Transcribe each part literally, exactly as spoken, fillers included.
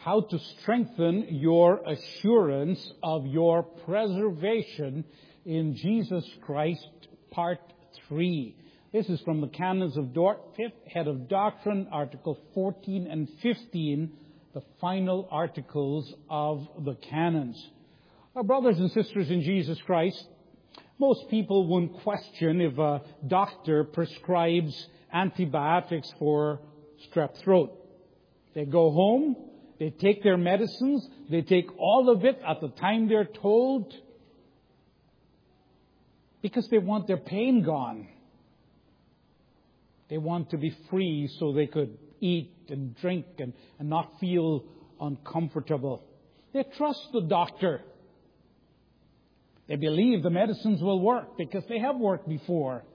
how to strengthen your assurance of your preservation in Jesus Christ, part three. This is from the Canons of Dort, fifth head of doctrine, article fourteen and fifteen, the final articles of the canons. Our brothers and sisters in Jesus Christ, most people won't question if a doctor prescribes antibiotics for strep throat. They go home, they take their medicines, they take all of it at the time they're told, because they want their pain gone. They want to be free so they could eat and drink and, and not feel uncomfortable. They trust the doctor. They believe the medicines will work because they have worked before.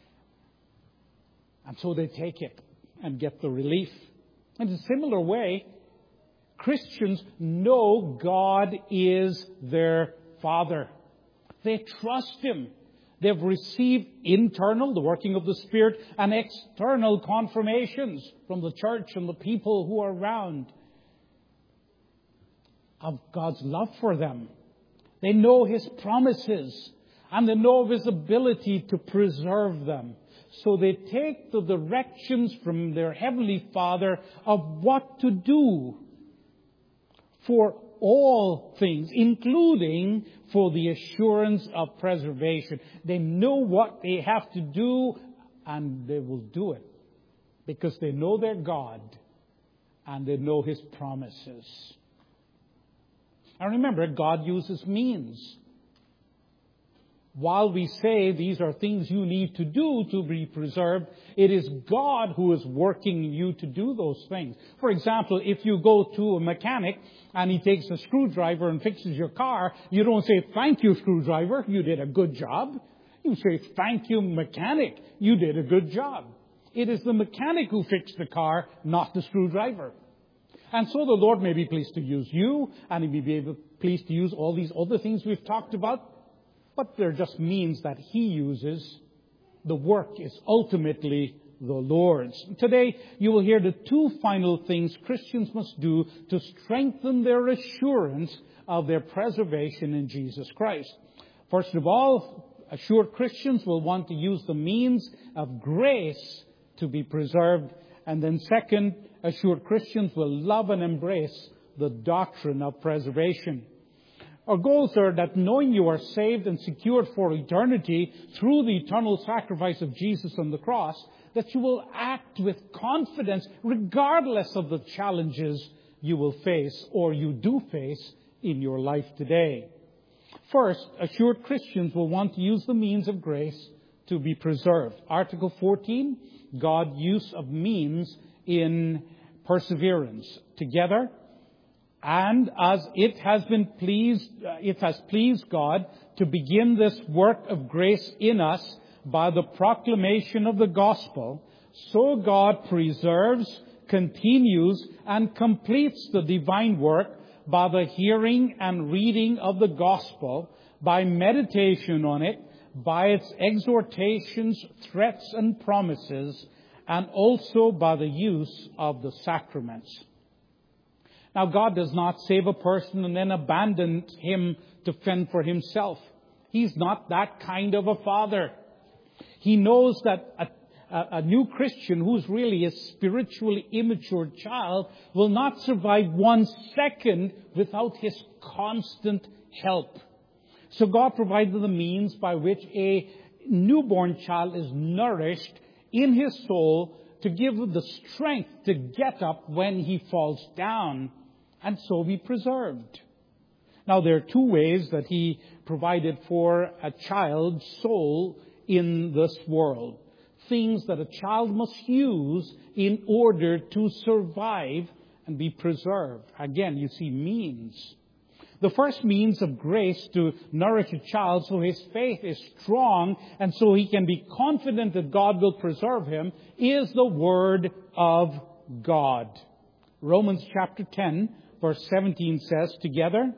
And so they take it and get the relief. In a similar way, Christians know God is their Father. They trust Him. They've received internal, the working of the Spirit, and external confirmations from the church and the people who are around of God's love for them. They know His promises, and they know of His ability to preserve them. So they take the directions from their Heavenly Father of what to do for all things, including for the assurance of preservation. They know what they have to do, and they will do it because they know their God and they know His promises. And remember, God uses means. While we say these are things you need to do to be preserved, it is God who is working you to do those things. For example, if you go to a mechanic and he takes a screwdriver and fixes your car, you don't say, "Thank you, screwdriver, you did a good job." You say, "Thank you, mechanic, you did a good job." It is the mechanic who fixed the car, not the screwdriver. And so the Lord may be pleased to use you, and He may be able, pleased to use all these other things we've talked about. But they're just means that He uses. The work is ultimately the Lord's. Today, you will hear the two final things Christians must do to strengthen their assurance of their preservation in Jesus Christ. First of all, assured Christians will want to use the means of grace to be preserved. And then second, assured Christians will love and embrace the doctrine of preservation. Our goals are that knowing you are saved and secured for eternity through the eternal sacrifice of Jesus on the cross, that you will act with confidence regardless of the challenges you will face or you do face in your life today. First, assured Christians will want to use the means of grace to be preserved. Article fourteen, God's use of means in perseverance. Together, and as it has been pleased, uh, it has pleased God to begin this work of grace in us by the proclamation of the gospel, so God preserves, continues, and completes the divine work by the hearing and reading of the gospel, by meditation on it, by its exhortations, threats, and promises, and also by the use of the sacraments. Now, God does not save a person and then abandon him to fend for himself. He's not that kind of a father. He knows that a, a, a new Christian who's really a spiritually immature child will not survive one second without his constant help. So God provided the means by which a newborn child is nourished in his soul to give him the strength to get up when he falls down and so be preserved. Now, there are two ways that He provided for a child's soul in this world. Things that a child must use in order to survive and be preserved. Again, you see means. The first means of grace to nourish a child so his faith is strong and so he can be confident that God will preserve him is the Word of God. Romans chapter ten, verse seventeen says, together,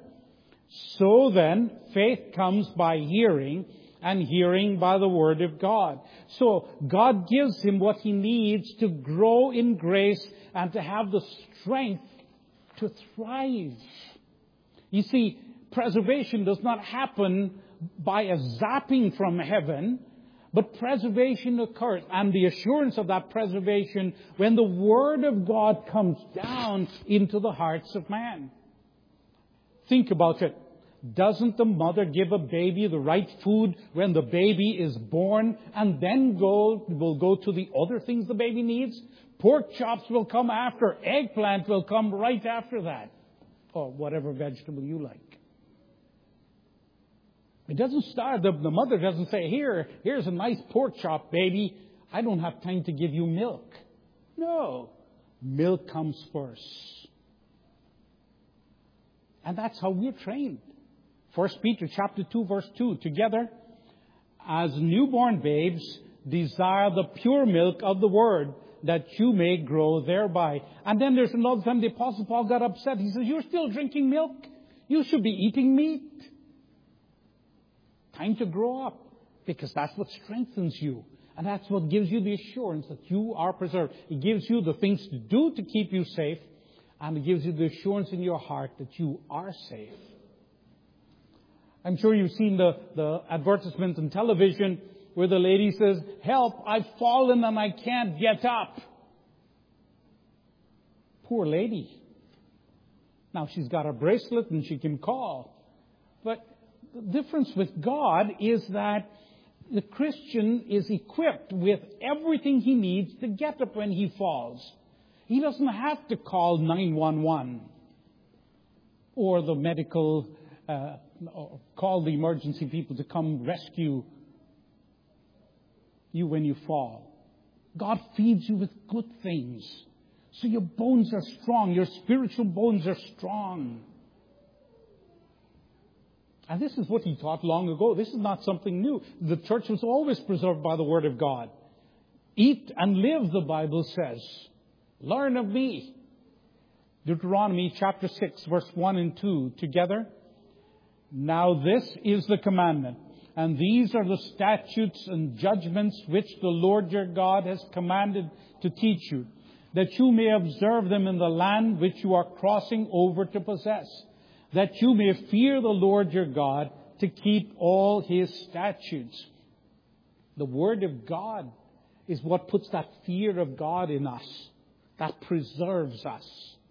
so then faith comes by hearing, and hearing by the Word of God. So God gives him what he needs to grow in grace and to have the strength to thrive. You see, preservation does not happen by a zapping from heaven, but preservation occurs, and the assurance of that preservation when the Word of God comes down into the hearts of man. Think about it. Doesn't the mother give a baby the right food when the baby is born, and then go will go to the other things the baby needs? Pork chops will come after. Eggplant will come right after that. Or whatever vegetable you like. It doesn't start, the, the mother doesn't say, here, here's a nice pork chop, baby. I don't have time to give you milk. No. Milk comes first. And that's how we're trained. First Peter chapter two, verse two. Together, as newborn babes, desire the pure milk of the Word, that you may grow thereby. And then there's another time the Apostle Paul got upset. He says, you're still drinking milk? You should be eating meat. Time to grow up, because that's what strengthens you. And that's what gives you the assurance that you are preserved. It gives you the things to do to keep you safe, and it gives you the assurance in your heart that you are safe. I'm sure you've seen the, the advertisement on television where the lady says, help, I've fallen and I can't get up. Poor lady. Now she's got a bracelet and she can call. But the difference with God is that the Christian is equipped with everything he needs to get up when he falls. He doesn't have to call nine one one or the medical, uh, or call the emergency people to come rescue you when you fall. God feeds you with good things. So your bones are strong. Your spiritual bones are strong. And this is what he taught long ago. This is not something new. The church was always preserved by the Word of God. Eat and live, the Bible says. Learn of me. Deuteronomy chapter six, verse one and two. Together. Now this is the commandment. And these are the statutes and judgments which the Lord your God has commanded to teach you, that you may observe them in the land which you are crossing over to possess, that you may fear the Lord your God to keep all His statutes. The Word of God is what puts that fear of God in us, that preserves us.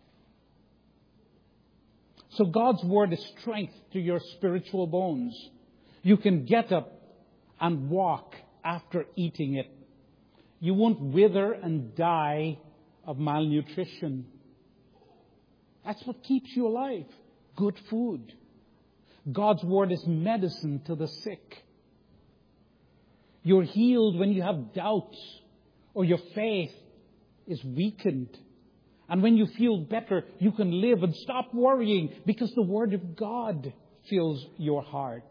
So God's Word is strength to your spiritual bones. You can get up and walk after eating it. You won't wither and die of malnutrition. That's what keeps you alive. Good food. God's Word is medicine to the sick. You're healed when you have doubts or your faith is weakened. And when you feel better, you can live and stop worrying because the Word of God fills your heart.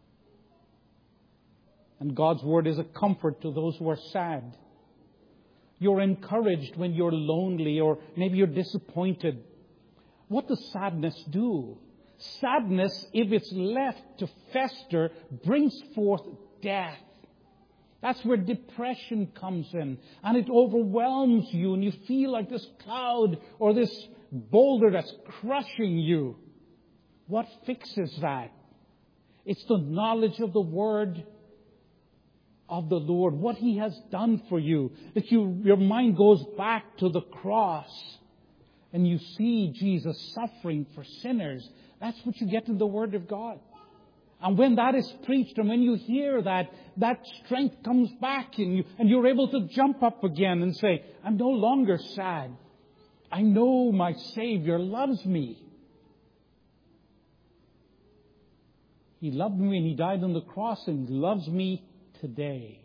And God's Word is a comfort to those who are sad. You're encouraged when you're lonely or maybe you're disappointed. What does sadness do? Sadness, if it's left to fester, brings forth death. That's where depression comes in. And it overwhelms you and you feel like this cloud or this boulder that's crushing you. What fixes that? It's the knowledge of the Word of the Lord, what He has done for you. That you, your mind goes back to the cross and you see Jesus suffering for sinners. That's what you get in the Word of God. And when that is preached and when you hear that, that strength comes back in you and you're able to jump up again and say, I'm no longer sad. I know my Savior loves me. He loved me when He died on the cross and He loves me today.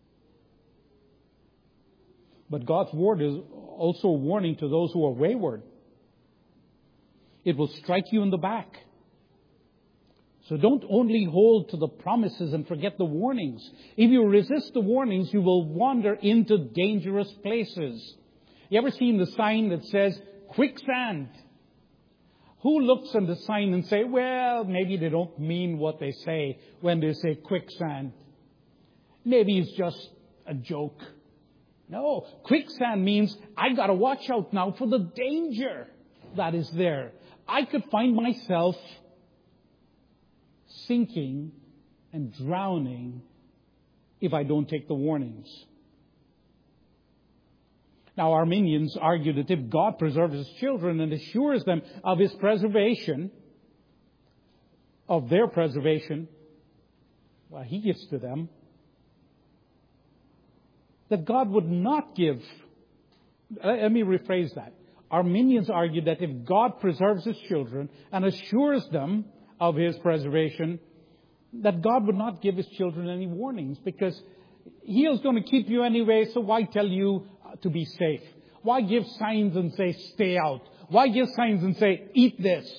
But God's Word is also a warning to those who are wayward. It will strike you in the back. So don't only hold to the promises and forget the warnings. If you resist the warnings, you will wander into dangerous places. You ever seen the sign that says, quicksand? Who looks at the sign and say, well, maybe they don't mean what they say when they say quicksand. Maybe it's just a joke. No, quicksand means I got to watch out now for the danger. that is there. I could find myself sinking and drowning if I don't take the warnings. Now, Arminians argue that if God preserves His children and assures them of His preservation, of their preservation, well, He gives to them, that God would not give. Let me rephrase that. Arminians argue that if God preserves His children and assures them of His preservation, that God would not give His children any warnings, because He is going to keep you anyway, so why tell you to be safe? Why give signs and say, stay out? Why give signs and say, eat this?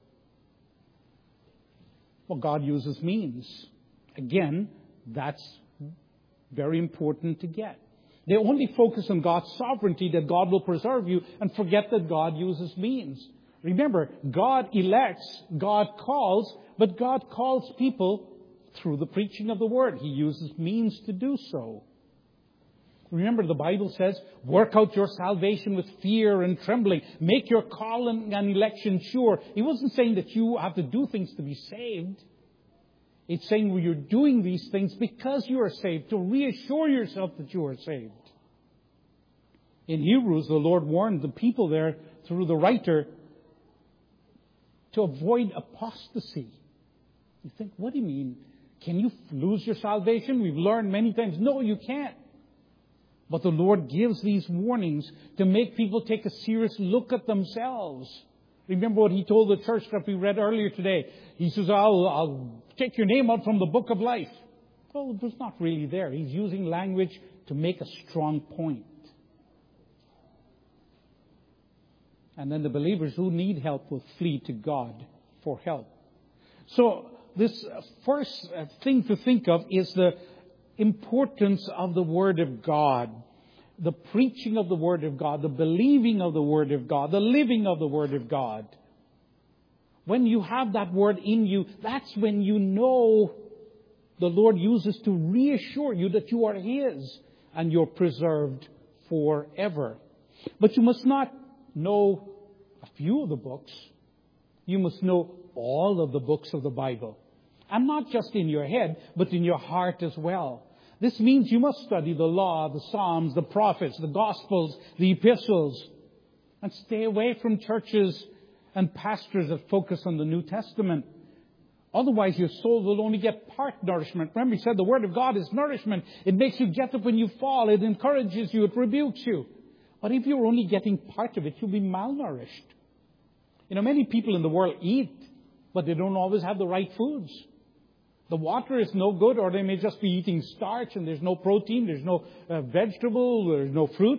Well, God uses means. Again, that's very important to get. They only focus on God's sovereignty, that God will preserve you, and forget that God uses means. Remember, God elects, God calls, but God calls people through the preaching of the Word. He uses means to do so. Remember, the Bible says, work out your salvation with fear and trembling. Make your calling and election sure. He wasn't saying that you have to do things to be saved. It's saying, well, you're doing these things because you are saved, to reassure yourself that you are saved. In Hebrews, the Lord warned the people there through the writer to avoid apostasy. You think, what do you mean? Can you lose your salvation? We've learned many times. No, you can't. But the Lord gives these warnings to make people take a serious look at themselves. Remember what He told the church that we read earlier today. He says, I'll, I'll take your name out from the book of life. Well, it was not really there. He's using language to make a strong point. And then the believers who need help will flee to God for help. So this first thing to think of is the importance of the Word of God. The preaching of the Word of God, the believing of the Word of God, the living of the Word of God. When you have that Word in you, that's when you know the Lord uses to reassure you that you are His and you're preserved forever. But you must not know a few of the books. You must know all of the books of the Bible. And not just in your head, but in your heart as well. This means you must study the law, the Psalms, the prophets, the Gospels, the epistles. And stay away from churches and pastors that focus on the New Testament. Otherwise, your soul will only get part nourishment. Remember, He said the Word of God is nourishment. It makes you get up when you fall. It encourages you. It rebukes you. But if you're only getting part of it, you'll be malnourished. You know, many people in the world eat, but they don't always have the right foods. The water is no good, or they may just be eating starch and there's no protein, there's no uh, vegetable, there's no fruit.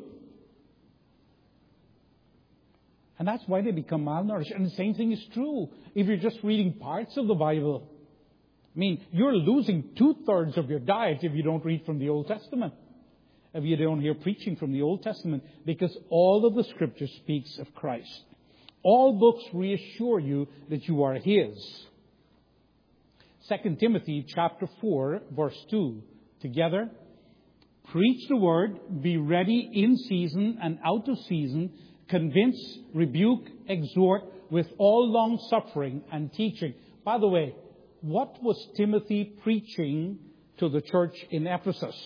And that's why they become malnourished. And the same thing is true if you're just reading parts of the Bible. I mean, you're losing two-thirds of your diet if you don't read from the Old Testament. If you don't hear preaching from the Old Testament, because all of the Scripture speaks of Christ. All books reassure you that you are His. Second Timothy chapter four, verse two. Together, preach the word, be ready in season and out of season, convince, rebuke, exhort with all long suffering and teaching. By the way, what was Timothy preaching to the church in Ephesus?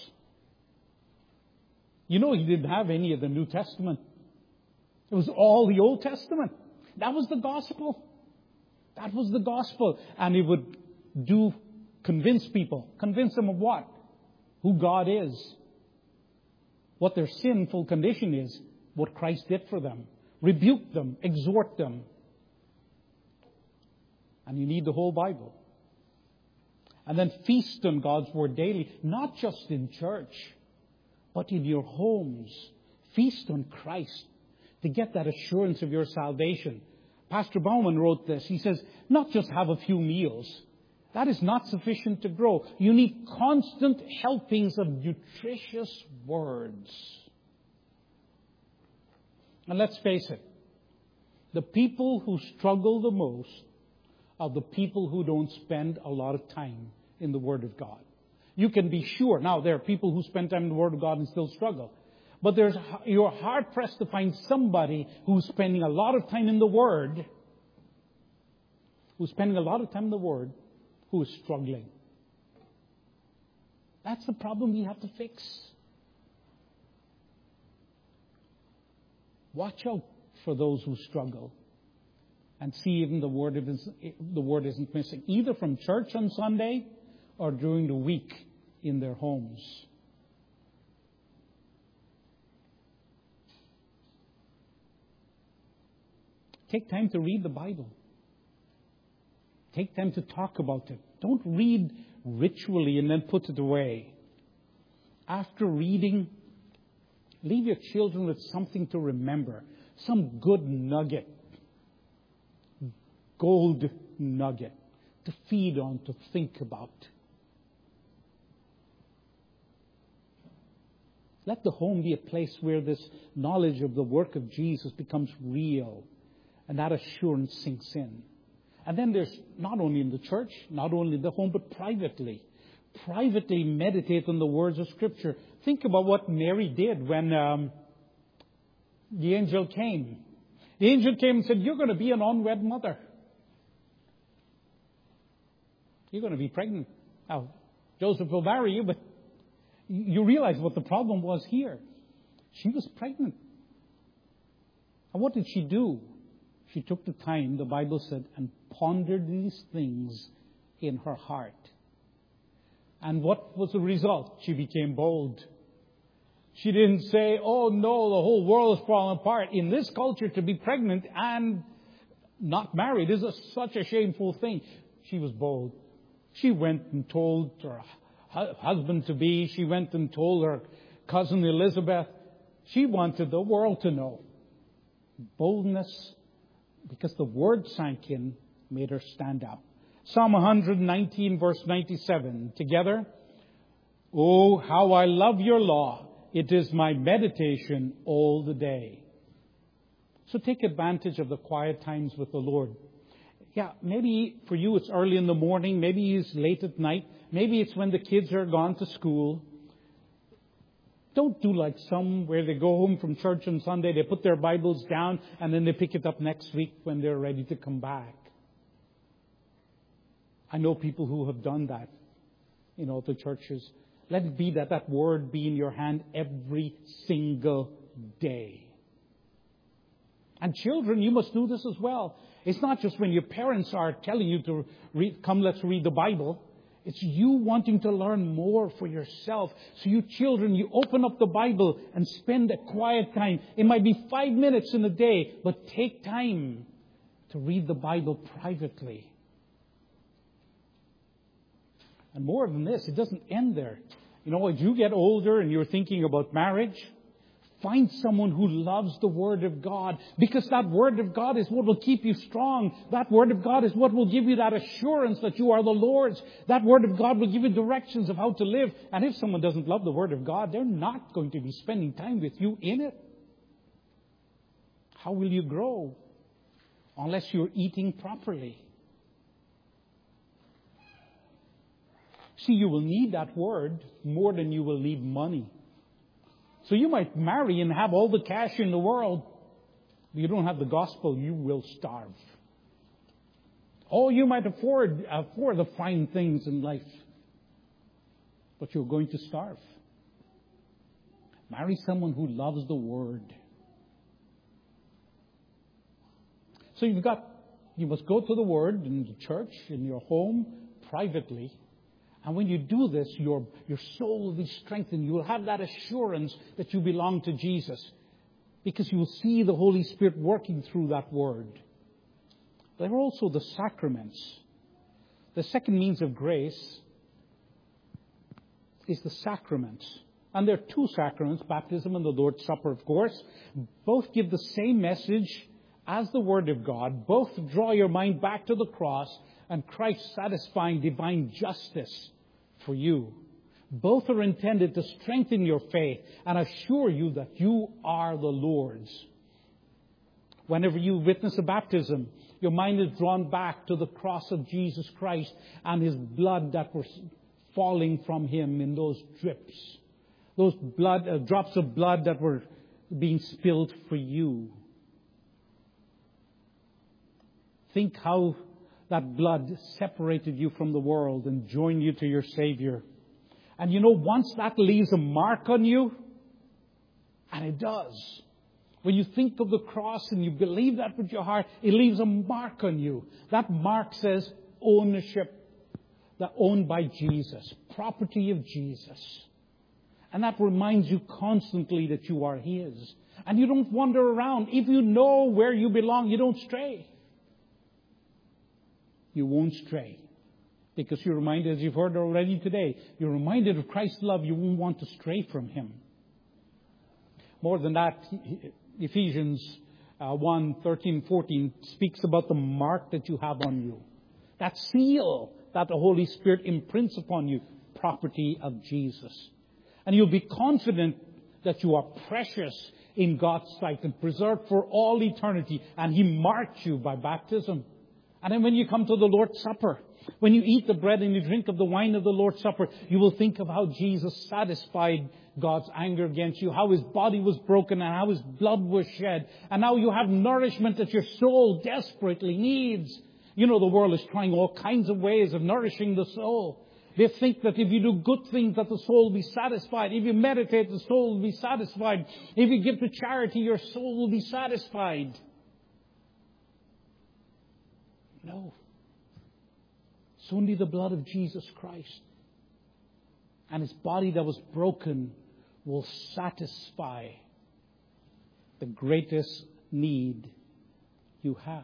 You know, he didn't have any of the New Testament. It was all the Old Testament. That was the gospel. That was the gospel. And he would do convince people. Convince them of what? Who God is. What their sinful condition is. What Christ did for them. Rebuke them. Exhort them. And you need the whole Bible. And then feast on God's Word daily. Not just in church, but in your homes. Feast on Christ to get that assurance of your salvation. Pastor Bauman wrote this. He says, not just have a few meals. That is not sufficient to grow. You need constant helpings of nutritious words. And let's face it, the people who struggle the most are the people who don't spend a lot of time in the Word of God. You can be sure. Now, there are people who spend time in the Word of God and still struggle. But there's, you're hard-pressed to find somebody who's spending a lot of time in the Word, who's spending a lot of time in the Word, who is struggling. That's the problem we have to fix. Watch out for those who struggle. And see even the word, is, the word isn't missing, either from church on Sunday or during the week in their homes. Take time to read the Bible. Take time to talk about it. Don't read ritually and then put it away. After reading, leave your children with something to remember. Some good nugget. Gold nugget to feed on, to think about. Let the home be a place where this knowledge of the work of Jesus becomes real and that assurance sinks in. And then there's not only in the church, not only in the home, but privately. Privately meditate on the words of Scripture. Think about what Mary did when um, the angel came. The angel came and said, "You're going to be an unwed mother. You're going to be pregnant. Now, Joseph will marry you, but you realize what the problem was here. She was pregnant. And what did she do? She took the time, the Bible said, and pondered these things in her heart. And what was the result? She became bold. She didn't say, "Oh no, the whole world is falling apart." In this culture, to be pregnant and not married is a, such a shameful thing. She was bold. She went and told her husband-to-be. She went and told her cousin Elizabeth. She wanted the world to know. Boldness, because the word sank in, made her stand up. Psalm one nineteen, verse ninety-seven. Together. "Oh, how I love your law. It is my meditation all the day." So take advantage of the quiet times with the Lord. Yeah, maybe for you it's early in the morning. Maybe it's late at night. Maybe it's when the kids are gone to school. Don't do like some where they go home from church on Sunday, they put their Bibles down, and then they pick it up next week when they're ready to come back. I know people who have done that, you know, the churches. Let it be that that word be in your hand every single day. And children, you must do this as well. It's not just when your parents are telling you to read, "Come, let's read the Bible." It's you wanting to learn more for yourself. So you children, you open up the Bible and spend a quiet time. It might be five minutes in a day, but take time to read the Bible privately. And more than this, it doesn't end there. You know, as you get older and you're thinking about marriage, find someone who loves the Word of God, because that Word of God is what will keep you strong. That Word of God is what will give you that assurance that you are the Lord's. That Word of God will give you directions of how to live. And if someone doesn't love the Word of God, they're not going to be spending time with you in it. How will you grow? Unless you're eating properly. See, you will need that Word more than you will need money. So you might marry and have all the cash in the world. But you don't have the gospel, you will starve. Oh, you might afford, afford the fine things in life. But you're going to starve. Marry someone who loves the Word. So you've got, you must go to the Word in the church, in your home, privately. And when you do this, your, your soul will be strengthened. You will have that assurance that you belong to Jesus, because you will see the Holy Spirit working through that Word. There are also the sacraments. The second means of grace is the sacraments. And there are two sacraments, baptism and the Lord's Supper, of course. Both give the same message as the Word of God. Both draw your mind back to the cross and Christ's satisfying divine justice for you. Both are intended to strengthen your faith and assure you that you are the Lord's. Whenever you witness a baptism, your mind is drawn back to the cross of Jesus Christ and His blood that was falling from Him in those drips. Those blood, uh, drops of blood that were being spilled for you. Think how that blood separated you from the world and joined you to your Savior. And you know, once that leaves a mark on you, and it does. When you think of the cross and you believe that with your heart, it leaves a mark on you. That mark says ownership, that owned by Jesus, property of Jesus. And that reminds you constantly that you are His. And you don't wander around. If you know where you belong, you don't stray. You won't stray. Because you're reminded, as you've heard already today, you're reminded of Christ's love, you won't want to stray from Him. More than that, Ephesians uh, one, thirteen, fourteen speaks about the mark that you have on you. That seal that the Holy Spirit imprints upon you, property of Jesus. And you'll be confident that you are precious in God's sight and preserved for all eternity. And He marked you by baptism. And then when you come to the Lord's Supper, when you eat the bread and you drink of the wine of the Lord's Supper, you will think of how Jesus satisfied God's anger against you, how His body was broken and how His blood was shed. And now you have nourishment that your soul desperately needs. You know, the world is trying all kinds of ways of nourishing the soul. They think that if you do good things that the soul will be satisfied. If you meditate, the soul will be satisfied. If you give to charity, your soul will be satisfied. No. It's only the blood of Jesus Christ and His body that was broken will satisfy the greatest need you have.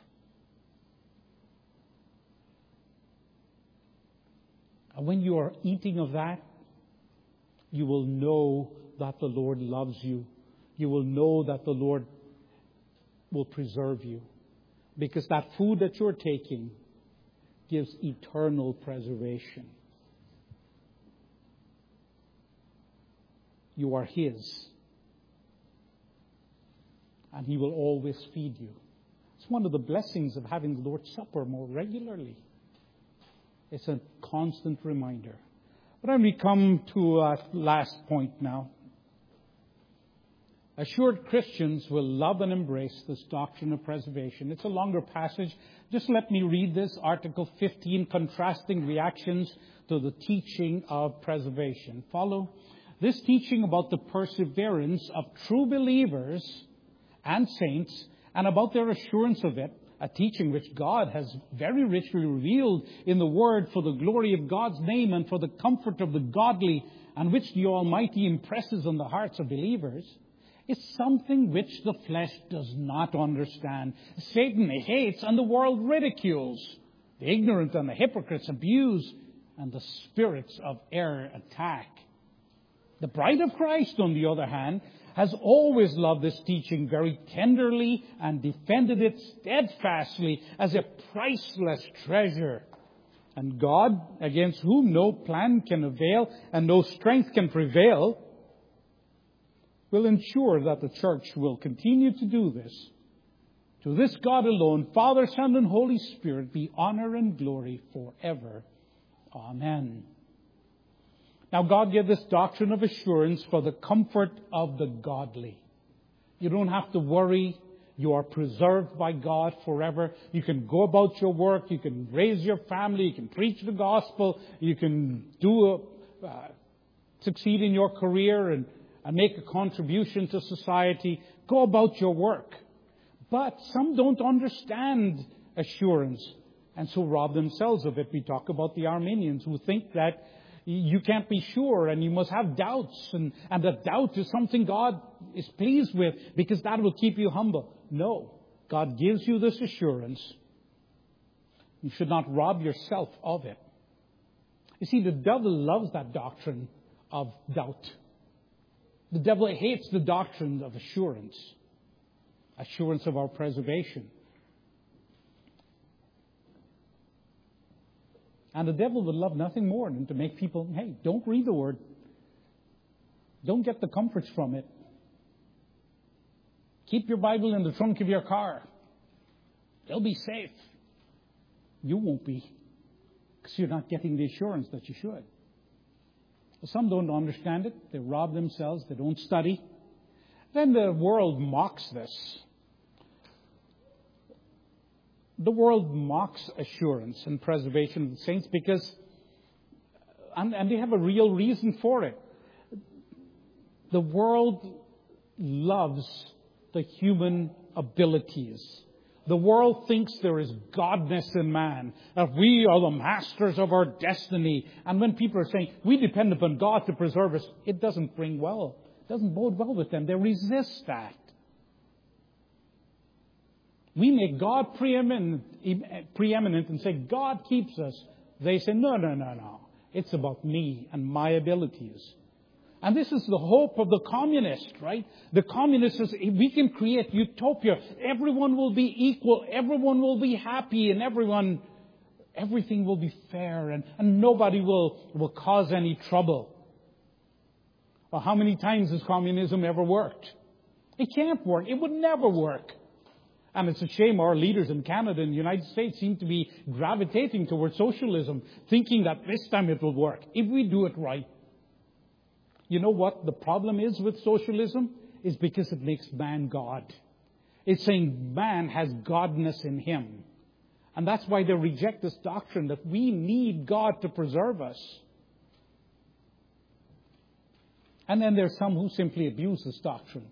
And when you are eating of that, you will know that the Lord loves you. You will know that the Lord will preserve you. Because that food that you're taking gives eternal preservation. You are His. And He will always feed you. It's one of the blessings of having the Lord's Supper more regularly. It's a constant reminder. But then we come to our last point now. Assured Christians will love and embrace this doctrine of preservation. It's a longer passage. Just let me read this, Article fifteen, contrasting reactions to the teaching of preservation. Follow. This teaching about the perseverance of true believers and saints and about their assurance of it, a teaching which God has very richly revealed in the Word for the glory of God's name and for the comfort of the godly, and which the Almighty impresses on the hearts of believers, is something which the flesh does not understand. Satan hates and the world ridicules. The ignorant and the hypocrites abuse, and the spirits of error attack. The bride of Christ, on the other hand, has always loved this teaching very tenderly and defended it steadfastly as a priceless treasure. And God, against whom no plan can avail and no strength can prevail, will ensure that the church will continue to do this. To this God alone, Father, Son, and Holy Spirit, be honor and glory forever. Amen. Now, God gave this doctrine of assurance for the comfort of the godly. You don't have to worry. You are preserved by God forever. You can go about your work. You can raise your family. You can preach the gospel. You can do a, uh, succeed in your career and, and make a contribution to society. Go about your work. But some don't understand assurance and so rob themselves of it. We talk about the Arminians who think that you can't be sure and you must have doubts, and, and that doubt is something God is pleased with because that will keep you humble. No, God gives you this assurance. You should not rob yourself of it. You see, the devil loves that doctrine of doubt. The devil hates the doctrine of assurance, assurance of our preservation. And the devil would love nothing more than to make people, hey, don't read the Word. Don't get the comforts from it. Keep your Bible in the trunk of your car. They'll be safe. You won't be, because you're not getting the assurance that you should. Some don't understand it. They rob themselves. They don't study. Then the world mocks this. The world mocks assurance and preservation of the saints because, and, and they have a real reason for it. The world loves the human abilities. The world thinks there is godness in man, that we are the masters of our destiny. And when people are saying, we depend upon God to preserve us, it doesn't bring well. It doesn't bode well with them. They resist that. We make God preeminent, preeminent and say, God keeps us. They say, no, no, no, no. It's about me and my abilities. And this is the hope of the communist, right? The communist says, if we can create utopia, everyone will be equal, everyone will be happy, and everyone, everything will be fair, and, and nobody will, will cause any trouble. Well, how many times has communism ever worked? It can't work. It would never work. And it's a shame our leaders in Canada and the United States seem to be gravitating towards socialism, thinking that this time it will work, if we do it right. You know what the problem is with socialism? Is because it makes man God. It's saying man has godness in him. And that's why they reject this doctrine that we need God to preserve us. And then there's some who simply abuse this doctrine.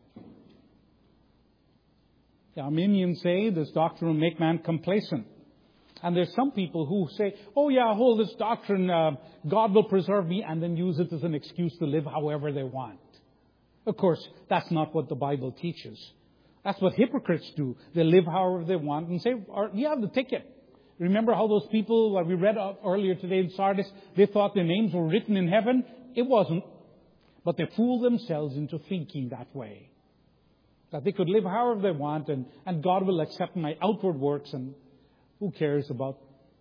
The Arminians say this doctrine will make man complacent. And there's some people who say, oh yeah, hold this doctrine, uh, God will preserve me, and then use it as an excuse to live however they want. Of course, that's not what the Bible teaches. That's what hypocrites do. They live however they want and say, you have the ticket. Remember how those people that we read earlier today in Sardis, they thought their names were written in heaven? It wasn't. But they fooled themselves into thinking that way. That they could live however they want, and, and God will accept my outward works, and who cares about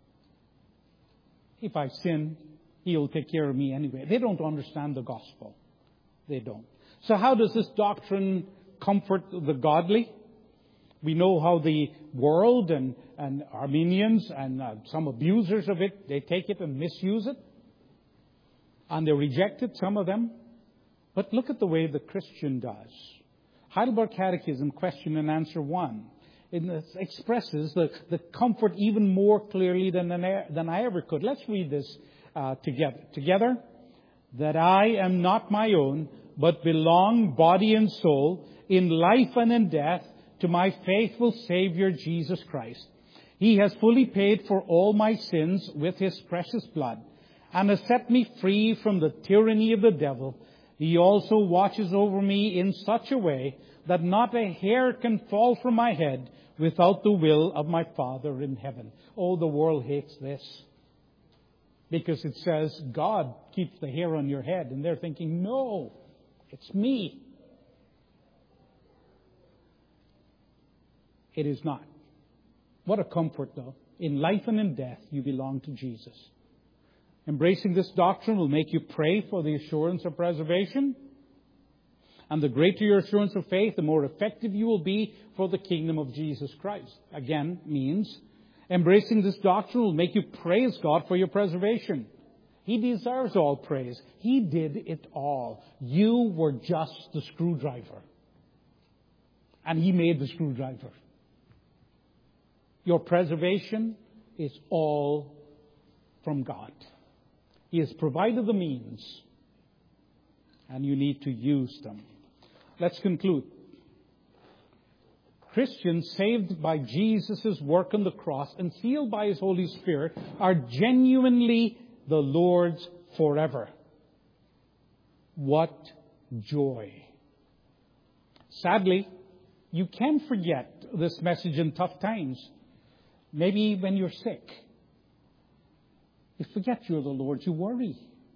if I sin, He'll take care of me anyway. They don't understand the gospel. They don't. So how does this doctrine comfort the godly? We know how the world and, and Arminians and uh, some abusers of it, they take it and misuse it. And they reject it, some of them. But look at the way the Christian does. Heidelberg Catechism, question and answer one. It expresses the, the comfort even more clearly than, than I ever could. Let's read this uh, together. Together, that I am not my own, but belong body and soul, in life and in death, to my faithful Savior Jesus Christ. He has fully paid for all my sins with His precious blood, and has set me free from the tyranny of the devil. He also watches over me in such a way that not a hair can fall from my head without the will of my Father in heaven. Oh, the world hates this. Because it says God keeps the hair on your head. And they're thinking, no, it's me. It is not. What a comfort, though. In life and in death, you belong to Jesus. Embracing this doctrine will make you pray for the assurance of preservation. And the greater your assurance of faith, the more effective you will be for the kingdom of Jesus Christ. Again, means embracing this doctrine will make you praise God for your preservation. He deserves all praise. He did it all. You were just the screwdriver. And He made the screwdriver. Your preservation is all from God. He has provided the means, and you need to use them. Let's conclude. Christians saved by Jesus' work on the cross and sealed by His Holy Spirit are genuinely the Lord's forever. What joy. Sadly, you can forget this message in tough times. Maybe when you're sick. You forget you're the Lord's. You worry.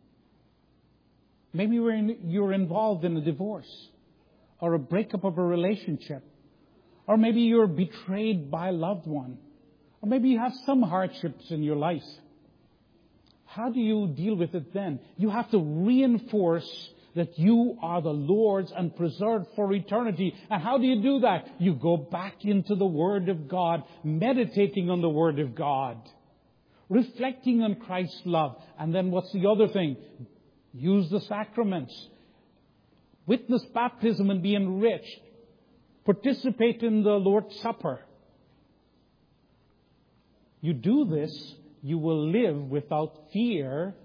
Maybe you're, in, you're involved in a divorce or a breakup of a relationship. Or maybe you're betrayed by a loved one. Or maybe you have some hardships in your life. How do you deal with it then? You have to reinforce that you are the Lord's and preserved for eternity. And how do you do that? You go back into the Word of God, meditating on the Word of God. Reflecting on Christ's love. And then what's the other thing? Use the sacraments. Witness baptism and be enriched. Participate in the Lord's Supper. You do this, you will live without fear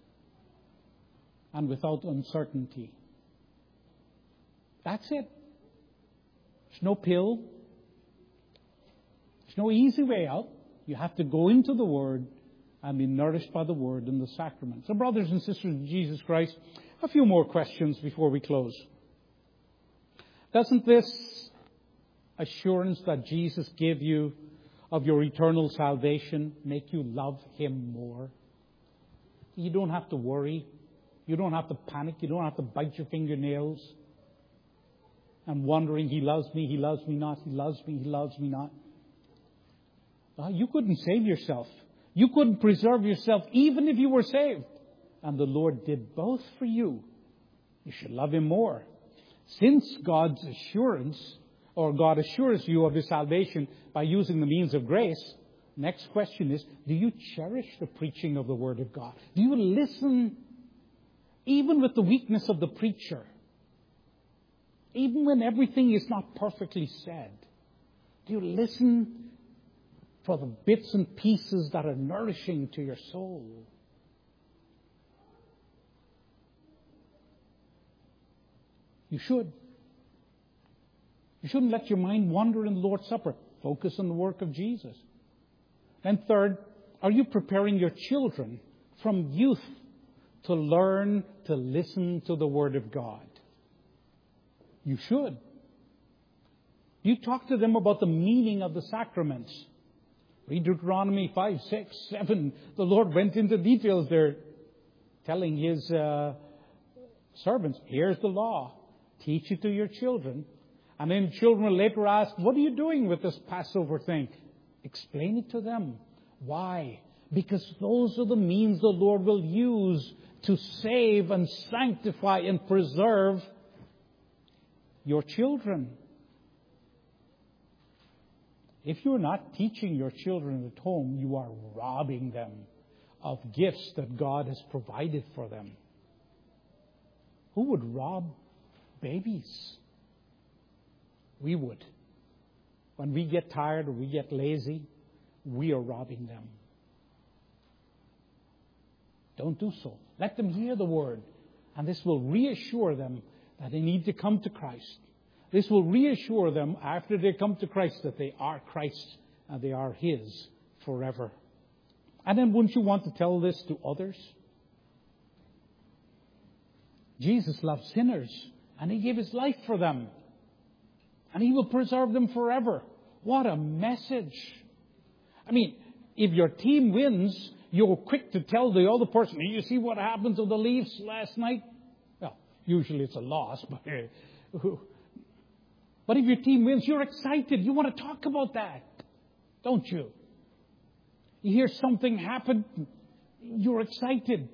and without uncertainty. That's it. There's no pill. There's no easy way out. You have to go into the Word and be nourished by the Word and the sacrament. So, brothers and sisters in Jesus Christ, a few more questions before we close. Doesn't this assurance that Jesus gave you of your eternal salvation make you love Him more? You don't have to worry. You don't have to panic. You don't have to bite your fingernails and wondering, He loves me, He loves me not, He loves me, He loves me not. Well, you couldn't save yourself. You couldn't preserve yourself even if you were saved. And the Lord did both for you. You should love Him more. Since God's assurance, or God assures you of His salvation by using the means of grace, next question is, do you cherish the preaching of the Word of God? Do you listen even with the weakness of the preacher? Even when everything is not perfectly said? Do you listen for the bits and pieces that are nourishing to your soul? You should. You shouldn't let your mind wander in the Lord's Supper. Focus on the work of Jesus. And third, are you preparing your children from youth to learn to listen to the Word of God? You should. You talk to them about the meaning of the sacraments. Read Deuteronomy five, six, seven. The Lord went into details there, telling His uh, servants, here's the law. Teach it to your children. And then children will later ask, what are you doing with this Passover thing? Explain it to them. Why? Because those are the means the Lord will use to save and sanctify and preserve your children. If you're not teaching your children at home, you are robbing them of gifts that God has provided for them. Who would rob babies? We would. When we get tired or we get lazy, we are robbing them. Don't do so. Let them hear the Word, and this will reassure them that they need to come to Christ. This will reassure them after they come to Christ that they are Christ's and they are His forever. And then wouldn't you want to tell this to others? Jesus loved sinners and He gave His life for them. And He will preserve them forever. What a message. I mean, if your team wins, you're quick to tell the other person, did you see what happened to the Leafs last night? Well, usually it's a loss, but... But if your team wins, you're excited. You want to talk about that, don't you? You hear something happen, you're excited.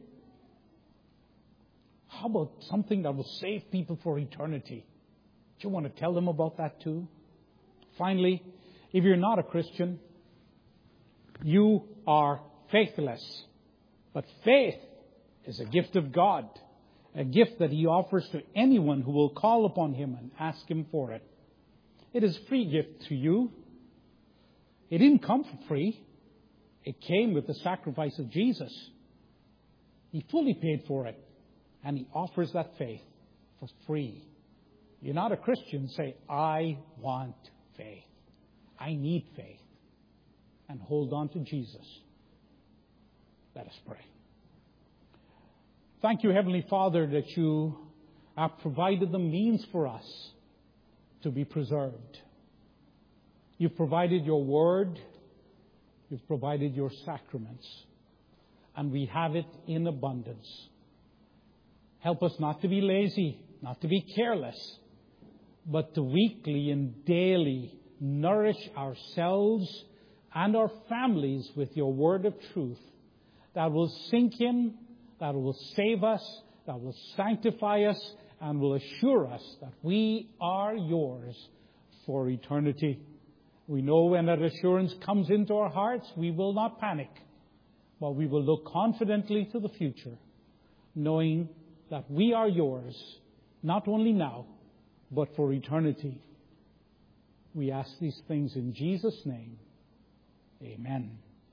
How about something that will save people for eternity? Do you want to tell them about that too? Finally, if you're not a Christian, you are faithless. But faith is a gift of God, a gift that He offers to anyone who will call upon Him and ask Him for it. It is a free gift to you. It didn't come for free. It came with the sacrifice of Jesus. He fully paid for it. And He offers that faith for free. You're not a Christian, say, I want faith. I need faith. And hold on to Jesus. Let us pray. Thank you, Heavenly Father, that You have provided the means for us to be preserved. You've provided Your Word. You've provided Your sacraments. And we have it in abundance. Help us not to be lazy, not to be careless, but to weekly and daily nourish ourselves and our families with Your Word of truth that will sink in, that will save us, that will sanctify us, and will assure us that we are Yours for eternity. We know when that assurance comes into our hearts, we will not panic, but we will look confidently to the future, knowing that we are yours, not only now, but for eternity. We ask these things in Jesus' name. Amen.